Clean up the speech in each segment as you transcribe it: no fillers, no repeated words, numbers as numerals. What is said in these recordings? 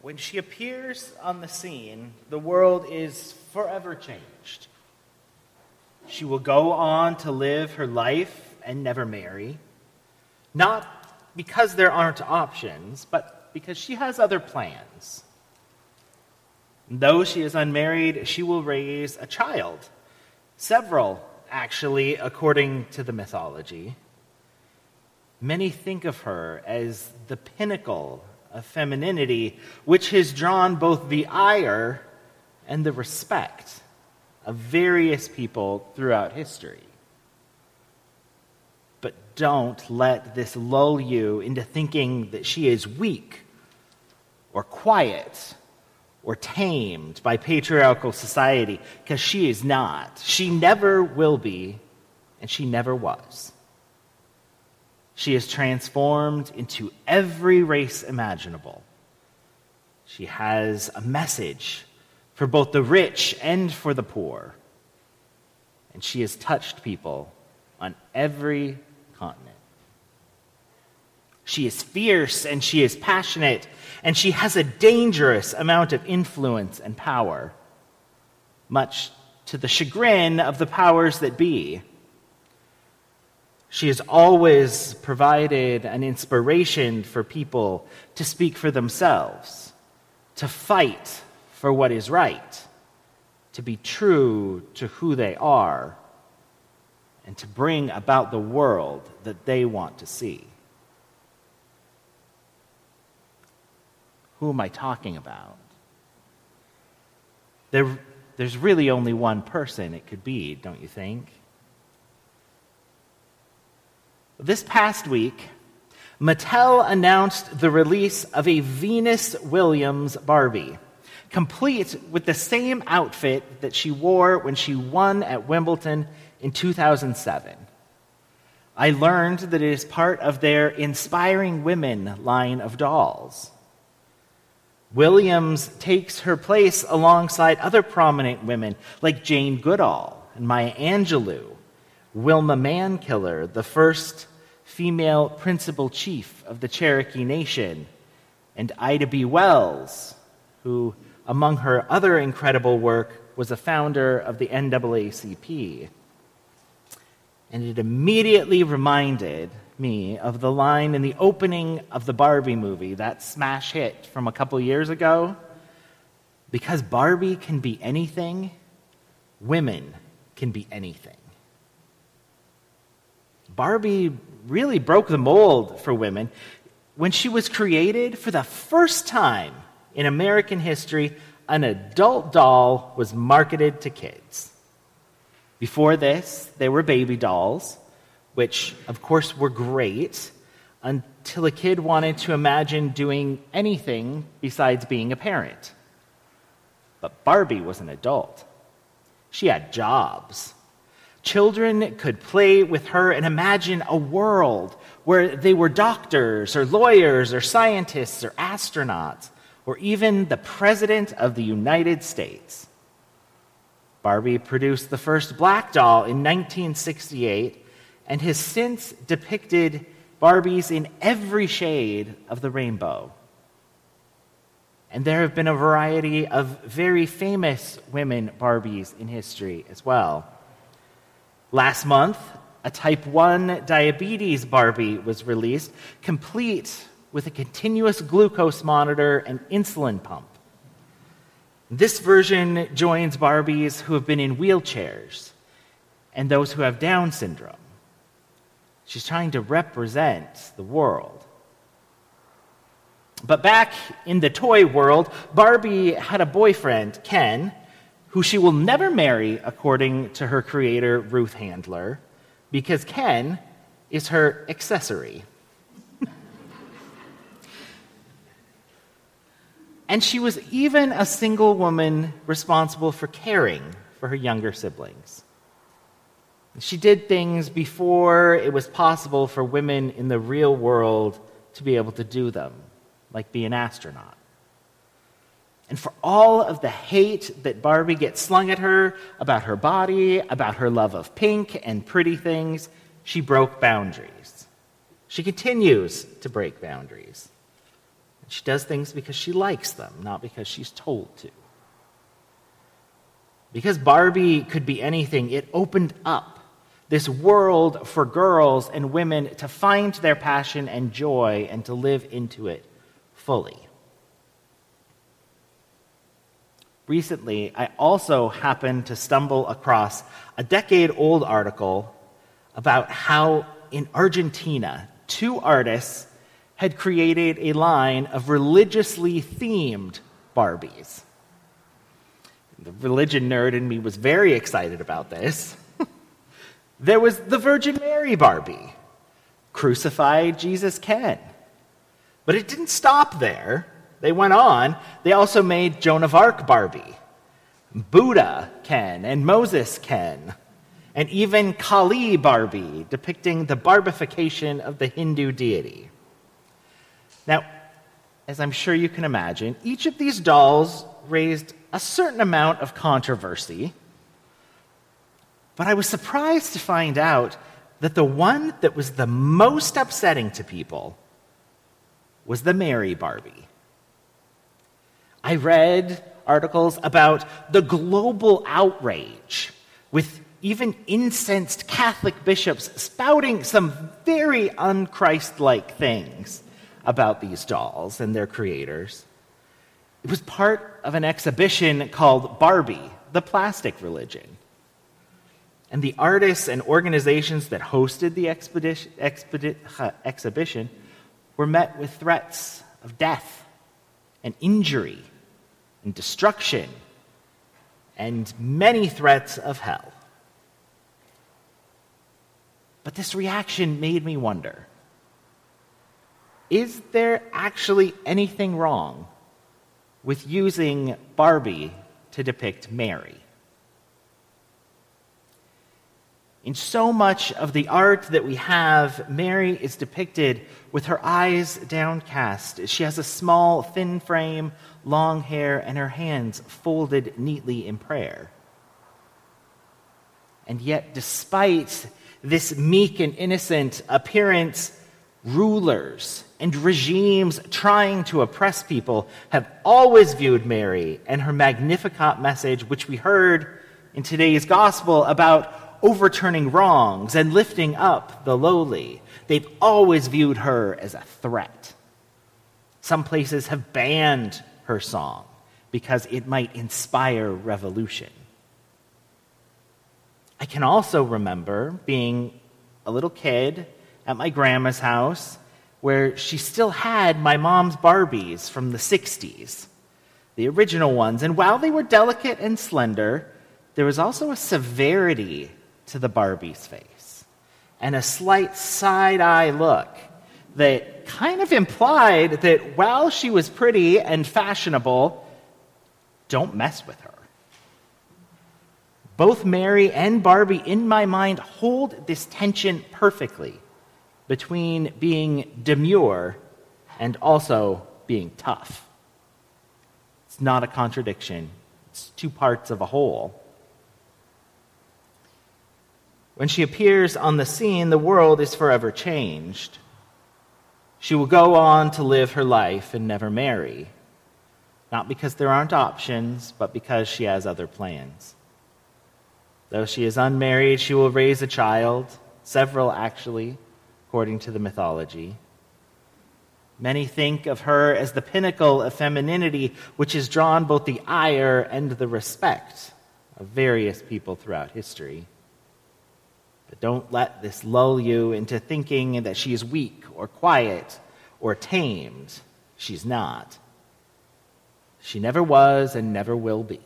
When she appears on the scene, the world is forever changed. She will go on to live her life and never marry, not because there aren't options, but because she has other plans. Though she is unmarried, she will raise a child, several, actually, according to the mythology. Many think of her as the pinnacle of femininity, which has drawn both the ire and the respect of various people throughout history. But don't let this lull you into thinking that she is weak or quiet or tamed by patriarchal society, because she is not. She never will be, and she never was. She is transformed into every race imaginable. She has a message for both the rich and for the poor. And she has touched people on every continent. She is fierce and she is passionate, and she has a dangerous amount of influence and power, much to the chagrin of the powers that be. She has always provided an inspiration for people to speak for themselves, to fight for what is right, to be true to who they are, and to bring about the world that they want to see. Who am I talking about? There's really only one person it could be, don't you think? This past week, Mattel announced the release of a Venus Williams Barbie, complete with the same outfit that she wore when she won at Wimbledon in 2007. I learned that it is part of their Inspiring Women line of dolls. Williams takes her place alongside other prominent women like Jane Goodall and Maya Angelou, Wilma Mankiller, the first female principal chief of the Cherokee Nation, and Ida B. Wells, who, among her other incredible work, was a founder of the NAACP. And it immediately reminded me of the line in the opening of the Barbie movie, that smash hit from a couple years ago. Because Barbie can be anything, women can be anything. Barbie really broke the mold for women. When she was created, for the first time in American history, an adult doll was marketed to kids. Before this, they were baby dolls, which, of course, were great, until a kid wanted to imagine doing anything besides being a parent. But Barbie was an adult. She had jobs. Children could play with her and imagine a world where they were doctors or lawyers or scientists or astronauts or even the President of the United States. Barbie produced the first black doll in 1968 and has since depicted Barbies in every shade of the rainbow. And there have been a variety of very famous women Barbies in history as well. Last month, a type 1 diabetes Barbie was released, complete with a continuous glucose monitor and insulin pump. This version joins Barbies who have been in wheelchairs and those who have Down syndrome. She's trying to represent the world. But back in the toy world, Barbie had a boyfriend, Ken, who she will never marry, according to her creator, Ruth Handler, because Ken is her accessory. And she was even a single woman responsible for caring for her younger siblings. She did things before it was possible for women in the real world to be able to do them, like be an astronaut. And for all of the hate that Barbie gets slung at her about her body, about her love of pink and pretty things, she broke boundaries. She continues to break boundaries. She does things because she likes them, not because she's told to. Because Barbie could be anything, it opened up this world for girls and women to find their passion and joy and to live into it fully. Recently, I also happened to stumble across a decade-old article about how in Argentina, 2 artists had created a line of religiously themed Barbies. The religion nerd in me was very excited about this. There was the Virgin Mary Barbie, Crucified Jesus Ken. But it didn't stop there. They went on. They also made Joan of Arc Barbie, Buddha Ken, and Moses Ken, and even Kali Barbie, depicting the barbification of the Hindu deity. Now, as I'm sure you can imagine, each of these dolls raised a certain amount of controversy, but I was surprised to find out that the one that was the most upsetting to people was the Mary Barbie. I read articles about the global outrage, with even incensed Catholic bishops spouting some very un-Christ-like things about these dolls and their creators. It was part of an exhibition called Barbie, the Plastic Religion. And the artists and organizations that hosted the exhibition were met with threats of death and injury and destruction and many threats of hell. But this reaction made me wonder, is there actually anything wrong with using Barbie to depict Mary? In so much of the art that we have, Mary is depicted with her eyes downcast. She has a small, thin frame, long hair, and her hands folded neatly in prayer. And yet, despite this meek and innocent appearance, rulers and regimes trying to oppress people have always viewed Mary and her Magnificat message, which we heard in today's gospel about overturning wrongs and lifting up the lowly. They've always viewed her as a threat. Some places have banned her song because it might inspire revolution. I can also remember being a little kid at my grandma's house where she still had my mom's Barbies from the 60s, the original ones. And while they were delicate and slender, there was also a severity to the Barbie's face and a slight side-eye look that kind of implied that while she was pretty and fashionable, don't mess with her. Both Mary and Barbie, in my mind, hold this tension perfectly between being demure and also being tough. It's not a contradiction. It's 2 parts of a whole. When she appears on the scene, the world is forever changed. She will go on to live her life and never marry, not because there aren't options, but because she has other plans. Though she is unmarried, she will raise a child, several actually, according to the mythology. Many think of her as the pinnacle of femininity, which has drawn both the ire and the respect of various people throughout history. But don't let this lull you into thinking that she is weak or quiet or tamed. She's not. She never was and never will be.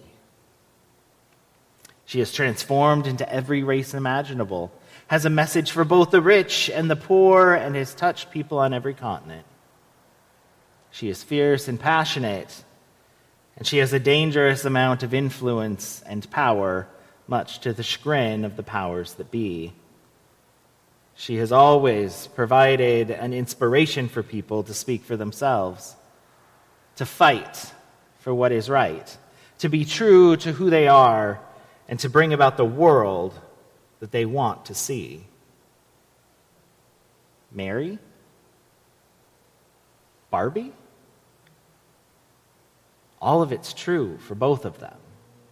She is transformed into every race imaginable, has a message for both the rich and the poor, and has touched people on every continent. She is fierce and passionate, and she has a dangerous amount of influence and power, much to the chagrin of the powers that be. She has always provided an inspiration for people to speak for themselves, to fight for what is right, to be true to who they are, and to bring about the world that they want to see. Mary? Barbie? all of it's true for both of them.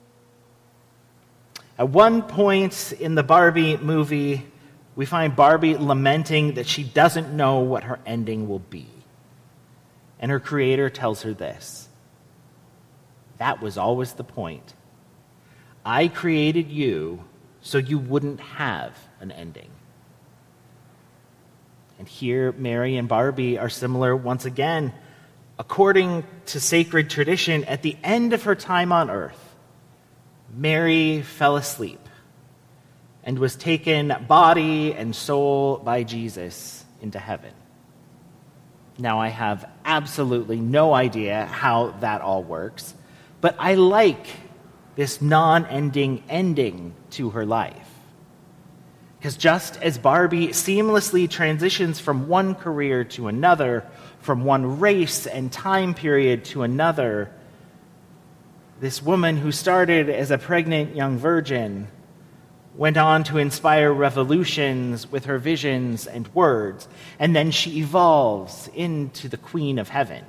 At one point in the Barbie movie, we find Barbie lamenting that she doesn't know what her ending will be. And her creator tells her this: that was always the point. I created you so you wouldn't have an ending. And here, Mary and Barbie are similar once again. According to sacred tradition, at the end of her time on earth, Mary fell asleep and was taken body and soul by Jesus into heaven. Now, I have absolutely no idea how that all works, but I like this non-ending ending to her life. Because just as Barbie seamlessly transitions from one career to another, from one race and time period to another, this woman who started as a pregnant young virgin went on to inspire revolutions with her visions and words, and then she evolves into the Queen of Heaven.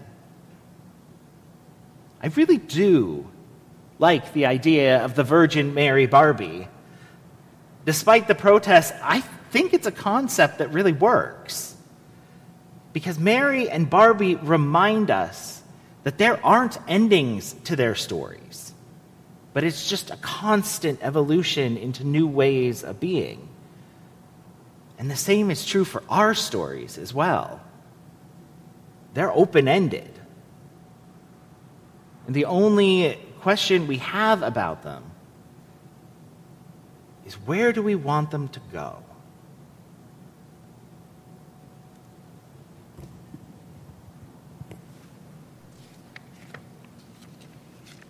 I really do like the idea of the Virgin Mary Barbie. Despite the protests, I think it's a concept that really works. Because Mary and Barbie remind us that there aren't endings to their stories, but it's just a constant evolution into new ways of being. And the same is true for our stories as well. They're open-ended. And the only question we have about them is, where do we want them to go?